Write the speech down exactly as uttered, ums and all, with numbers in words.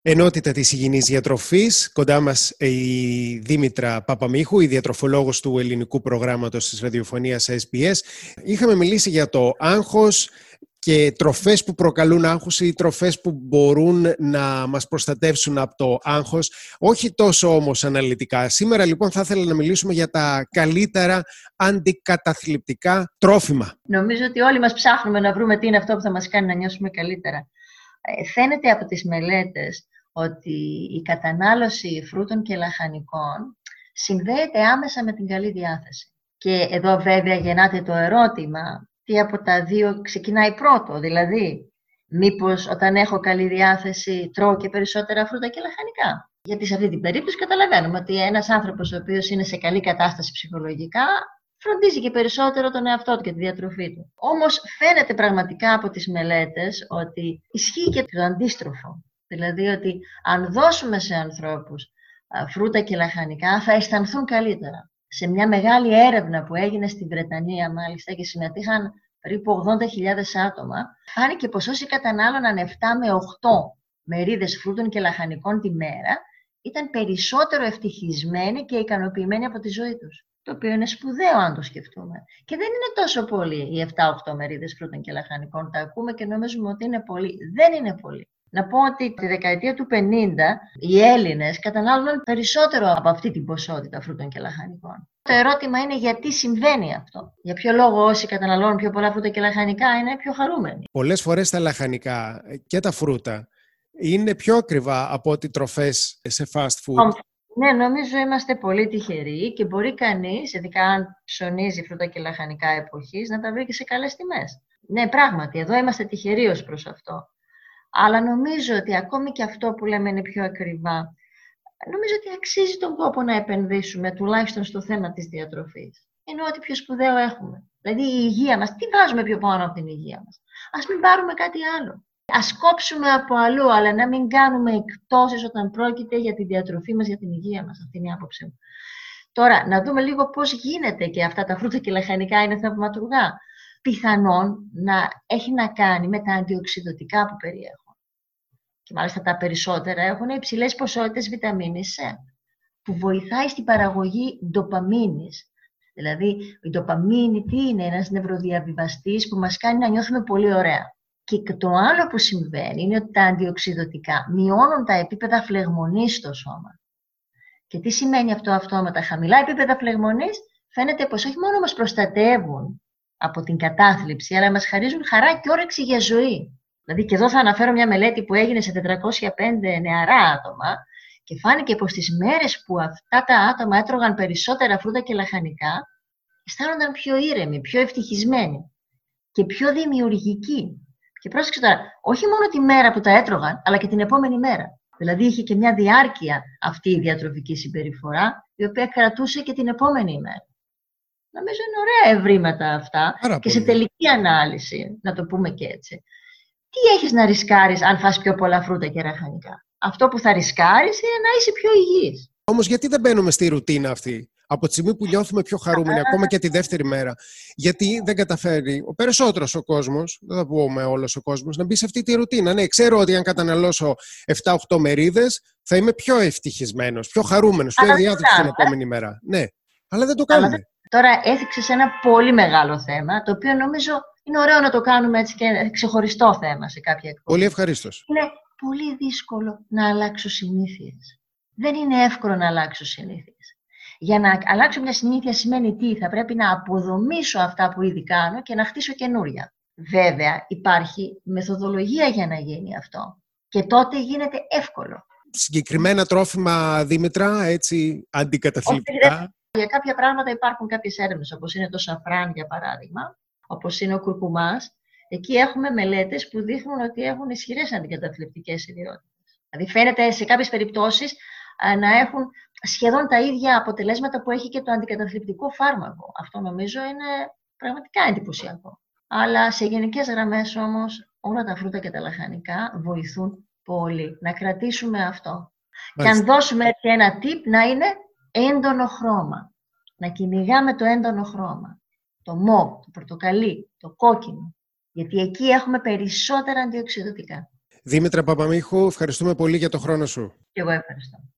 Ενότητα της υγιεινής διατροφής. Κοντά μας η Δήμητρα Παπαμίχου, η διατροφολόγος του ελληνικού προγράμματος της ραδιοφωνίας ες μπι ες. Είχαμε μιλήσει για το άγχος και τροφές που προκαλούν άγχος ή τροφές που μπορούν να μας προστατεύσουν από το άγχος. Όχι τόσο όμως αναλυτικά. Σήμερα λοιπόν θα ήθελα να μιλήσουμε για τα καλύτερα αντικαταθλιπτικά τρόφιμα. Νομίζω ότι όλοι μας ψάχνουμε να βρούμε τι είναι αυτό που θα μας κάνει να νιώσουμε καλύτερα. Φαίνεται από τις μελέτες ότι η κατανάλωση φρούτων και λαχανικών συνδέεται άμεσα με την καλή διάθεση. Και εδώ βέβαια γεννάται το ερώτημα, τι από τα δύο ξεκινάει πρώτο, δηλαδή μήπως όταν έχω καλή διάθεση τρώω και περισσότερα φρούτα και λαχανικά. Γιατί σε αυτή την περίπτωση καταλαβαίνουμε ότι ένας άνθρωπος ο οποίος είναι σε καλή κατάσταση ψυχολογικά φροντίζει και περισσότερο τον εαυτό του και τη διατροφή του. Όμως φαίνεται πραγματικά από τις μελέτες ότι ισχύει και το αντίστροφο. Δηλαδή ότι αν δώσουμε σε ανθρώπους φρούτα και λαχανικά θα αισθανθούν καλύτερα. Σε μια μεγάλη έρευνα που έγινε στην Βρετανία μάλιστα και συμμετείχαν περίπου ογδόντα χιλιάδες άτομα, φάνηκε πως όσοι κατανάλωναν επτά με οκτώ μερίδες φρούτων και λαχανικών τη μέρα ήταν περισσότερο ευτυχισμένοι και ικανοποιημένοι από τη ζωή τους. Το οποίο είναι σπουδαίο αν το σκεφτούμε. Και δεν είναι τόσο πολύ οι επτά οκτώ μερίδες φρούτων και λαχανικών. Τα ακούμε και νομίζουμε ότι είναι πολύ. Δεν είναι πολύ. Να πω ότι τη δεκαετία του πενήντα οι Έλληνες κατανάλωναν περισσότερο από αυτή την ποσότητα φρούτων και λαχανικών. Το ερώτημα είναι γιατί συμβαίνει αυτό. Για ποιο λόγο όσοι καταναλώνουν πιο πολλά φρούτα και λαχανικά είναι πιο χαρούμενοι. Πολλές φορές τα λαχανικά και τα φρούτα είναι πιο ακριβά από ό,τι τροφές σε fast food. Ναι, νομίζω είμαστε πολύ τυχεροί και μπορεί κανείς, ειδικά αν ψωνίζει φρούτα και λαχανικά εποχής, να τα βρει και σε καλές τιμές. Ναι, πράγματι, εδώ είμαστε τυχεροί ως προς αυτό. Αλλά νομίζω ότι ακόμη και αυτό που λέμε είναι πιο ακριβά. Νομίζω ότι αξίζει τον κόπο να επενδύσουμε, τουλάχιστον στο θέμα της διατροφής. Είναι ό,τι πιο σπουδαίο έχουμε. Δηλαδή η υγεία μας, τι βάζουμε πιο πάνω από την υγεία μας. Ας μην πάρουμε κάτι άλλο. Ας κόψουμε από αλλού, αλλά να μην κάνουμε εκπτώσεις όταν πρόκειται για τη διατροφή μας, για την υγεία μας. Αυτή είναι η άποψή μου. Τώρα, να δούμε λίγο πώς γίνεται και αυτά τα φρούτα και λαχανικά είναι θαυματουργά. Πιθανόν να έχει να κάνει με τα αντιοξυδωτικά που περιέχουν. Και μάλιστα τα περισσότερα έχουν υψηλές ποσότητες βιταμίνης C, που βοηθάει στην παραγωγή ντοπαμίνης. Δηλαδή, η ντοπαμίνη τι είναι? Ένας νευροδιαβιβαστής που μας κάνει να νιώθουμε πολύ ωραία. Και το άλλο που συμβαίνει είναι ότι τα αντιοξυδωτικά μειώνουν τα επίπεδα φλεγμονής στο σώμα. Και τι σημαίνει αυτό αυτόματα? Χαμηλά επίπεδα φλεγμονής φαίνεται πως όχι μόνο μας προστατεύουν από την κατάθλιψη, αλλά μας χαρίζουν χαρά και όρεξη για ζωή. Δηλαδή και εδώ θα αναφέρω μια μελέτη που έγινε σε τετρακόσια πέντε νεαρά άτομα και φάνηκε πως τις μέρες που αυτά τα άτομα έτρωγαν περισσότερα φρούτα και λαχανικά, αισθάνονταν πιο ήρεμοι, πιο ευτυχισμένοι και πιο δημιουργικοί. Και πρόσεξε τώρα, όχι μόνο τη μέρα που τα έτρωγαν, αλλά και την επόμενη μέρα. Δηλαδή είχε και μια διάρκεια αυτή η διατροφική συμπεριφορά, η οποία κρατούσε και την επόμενη ημέρα. Νομίζω είναι ωραία ευρήματα αυτά. Άρα και πολύ. Σε τελική ανάλυση, να το πούμε και έτσι, τι έχεις να ρισκάρεις αν φας πιο πολλά φρούτα και λαχανικά? Αυτό που θα ρισκάρεις είναι να είσαι πιο υγιής. Όμως γιατί δεν μπαίνουμε στη ρουτίνα αυτή? Από τη στιγμή που νιώθουμε πιο χαρούμενοι, ακόμα και τη δεύτερη μέρα, γιατί δεν καταφέρει ο περισσότερος ο κόσμος, δεν θα πούμε όλος ο κόσμος, να μπει σε αυτή τη ρουτίνα? Ναι, ξέρω ότι αν καταναλώσω επτά οκτώ μερίδες θα είμαι πιο ευτυχισμένος, πιο χαρούμενος, πιο διάθετος την επόμενη μέρα. Ναι, αλλά δεν το κάνουμε. Αλλά, τώρα έθιξες ένα πολύ μεγάλο θέμα, το οποίο νομίζω είναι ωραίο να το κάνουμε έτσι και ξεχωριστό θέμα σε κάποια εκπομπή. Πολύ ευχαρίστως. Είναι πολύ δύσκολο να αλλάξω συνήθειες. Δεν είναι εύκολο να αλλάξω συνήθειες. Για να αλλάξω μια συνήθεια σημαίνει τι? Θα πρέπει να αποδομήσω αυτά που ήδη κάνω και να χτίσω καινούρια. Βέβαια, υπάρχει μεθοδολογία για να γίνει αυτό. Και τότε γίνεται εύκολο. Συγκεκριμένα τρόφιμα, Δήμητρα, έτσι, αντικαταθλιπτικά. Για κάποια πράγματα υπάρχουν κάποιες έρευνες, όπως είναι το σαφράν για παράδειγμα, όπως είναι ο κουρκουμάς. Εκεί έχουμε μελέτες που δείχνουν ότι έχουν ισχυρές αντικαταθλιπτικές ιδιότητες. Δηλαδή φαίνεται σε κάποιες περιπτώσεις να έχουν σχεδόν τα ίδια αποτελέσματα που έχει και το αντικαταθλιπτικό φάρμακο. Αυτό νομίζω είναι πραγματικά εντυπωσιακό. Αλλά σε γενικές γραμμές όμως όλα τα φρούτα και τα λαχανικά βοηθούν πολύ. Να κρατήσουμε αυτό. Μάλιστα. Και αν δώσουμε έτσι ένα tip να είναι έντονο χρώμα. Να κυνηγάμε το έντονο χρώμα. Το μοβ, το πορτοκαλί, το κόκκινο. Γιατί εκεί έχουμε περισσότερα αντιοξυδωτικά. Δήμητρα Παπαμίχου, ευχαριστούμε πολύ για το χρόνο σου. Και εγώ ευχαριστώ.